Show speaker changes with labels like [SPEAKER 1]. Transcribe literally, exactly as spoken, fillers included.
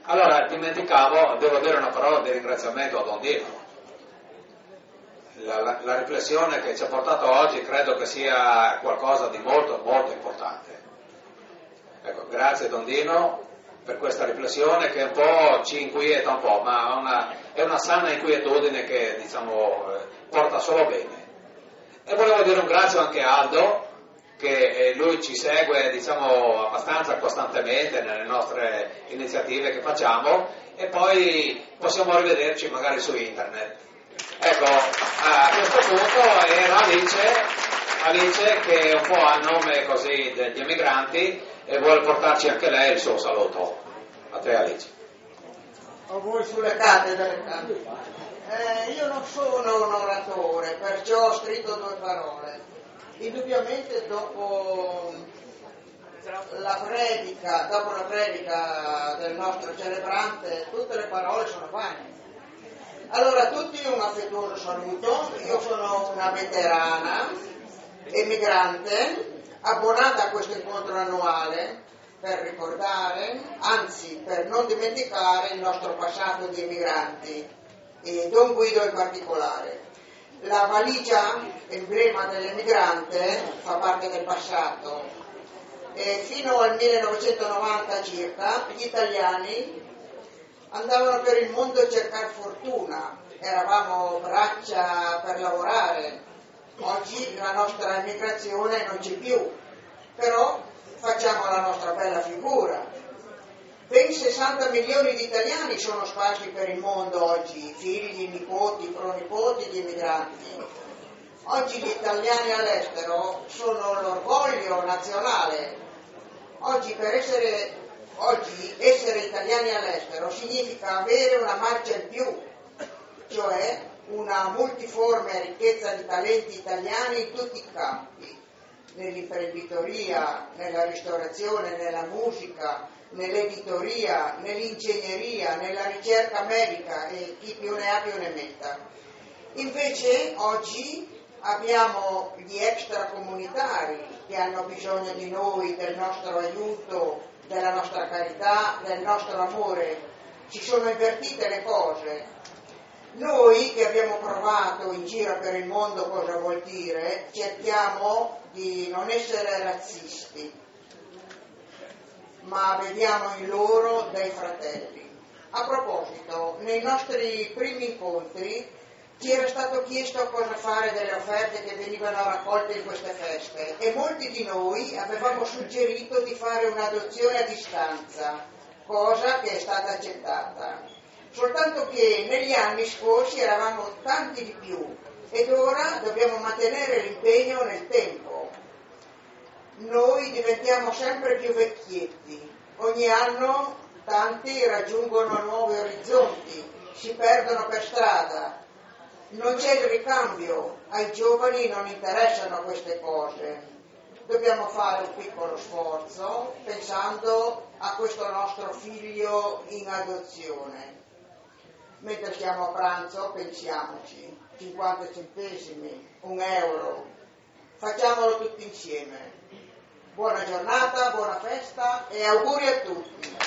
[SPEAKER 1] Allora, dimenticavo, devo dire una parola di ringraziamento a Don Dino. La, la, la riflessione che ci ha portato oggi credo che sia qualcosa di molto, molto importante. Ecco, grazie Don Dino per questa riflessione che un po' ci inquieta un po', ma una, è una sana inquietudine che, diciamo, porta solo bene. E volevo dire un grazie anche a Aldo, che lui ci segue, diciamo, abbastanza costantemente nelle nostre iniziative che facciamo, e poi possiamo rivederci magari su internet. Ecco, a questo punto era Alice, Alice che un po' a nome così degli emigranti e vuole portarci anche lei il suo saluto. A te Alice.
[SPEAKER 2] A voi sulle cattedre. Eh, io non sono un oratore, perciò ho scritto due parole. Indubbiamente dopo la predica, dopo la predica del nostro celebrante, tutte le parole sono vane. Allora, a tutti un affettuoso saluto. Io sono una veterana, emigrante, abbonata a questo incontro annuale per ricordare, anzi per non dimenticare il nostro passato di emigranti, e Don Guido in particolare. La valigia, emblema dell'emigrante, fa parte del passato, e fino al millenovecentonovanta circa gli italiani andavano per il mondo a cercare fortuna, eravamo braccia per lavorare. Oggi la nostra emigrazione non c'è più, però facciamo la nostra bella figura. Ben sessanta milioni di italiani sono sparsi per il mondo oggi, figli, nipoti, pronipoti di emigranti. Oggi gli italiani all'estero sono l'orgoglio nazionale. Oggi per essere Oggi essere italiani all'estero significa avere una marcia in più, cioè una multiforme ricchezza di talenti italiani in tutti i campi, nell'imprenditoria, nella ristorazione, nella musica, nell'editoria, nell'ingegneria, nella ricerca medica, e chi più ne ha più ne metta. Invece oggi abbiamo gli extracomunitari che hanno bisogno di noi, del nostro aiuto, della nostra carità, del nostro amore. Si sono invertite le cose. Noi che abbiamo provato in giro per il mondo cosa vuol dire, cerchiamo di non essere razzisti, ma vediamo in loro dei fratelli. A proposito, nei nostri primi incontri ci era stato chiesto cosa fare delle offerte che venivano raccolte in queste feste, e molti di noi avevamo suggerito di fare un'adozione a distanza, cosa che è stata accettata. Soltanto che negli anni scorsi eravamo tanti di più, ed ora dobbiamo mantenere l'impegno nel tempo. Noi diventiamo sempre più vecchietti, ogni anno tanti raggiungono nuovi orizzonti, si perdono per strada. Non c'è il ricambio, ai giovani non interessano queste cose. Dobbiamo fare un piccolo sforzo pensando a questo nostro figlio in adozione. Mentre siamo a pranzo pensiamoci, cinquanta centesimi, un euro, facciamolo tutti insieme. Buona giornata, buona festa e auguri a tutti.